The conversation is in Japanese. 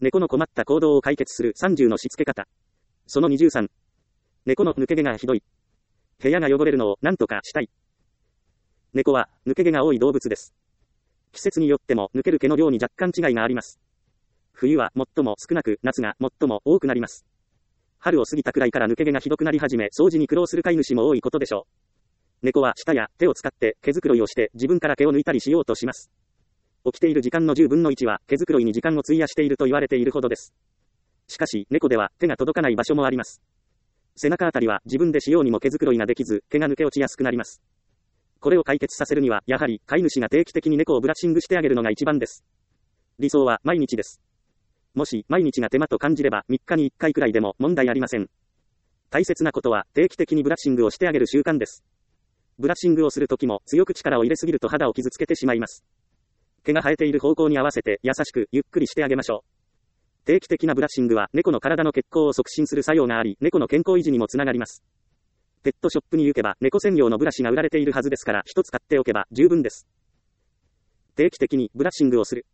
猫の困った行動を解決する30のしつけ方。その23。猫の抜け毛がひどい。部屋が汚れるのを何とかしたい。猫は抜け毛が多い動物です。季節によっても抜ける毛の量に若干違いがあります。冬は最も少なく、夏が最も多くなります。春を過ぎたくらいから抜け毛がひどくなり始め、掃除に苦労する飼い主も多いことでしょう。猫は舌や手を使って毛づくろいをして自分から毛を抜いたりしようとします。起きている時間の10分の1は毛づくろいに時間を費やしていると言われているほどです。しかし、猫では手が届かない場所もあります。背中あたりは自分でしようにも毛づくろいができず、毛が抜け落ちやすくなります。これを解決させるには、やはり飼い主が定期的に猫をブラッシングしてあげるのが一番です。理想は毎日です。もし毎日が手間と感じれば3日に1回くらいでも問題ありません。大切なことは定期的にブラッシングをしてあげる習慣です。ブラッシングをするときも強く力を入れすぎると肌を傷つけてしまいます。毛が生えている方向に合わせて優しくゆっくりしてあげましょう。定期的なブラッシングは猫の体の血行を促進する作用があり、猫の健康維持にもつながります。ペットショップに行けば猫専用のブラシが売られているはずですから、一つ買っておけば十分です。定期的にブラッシングをする。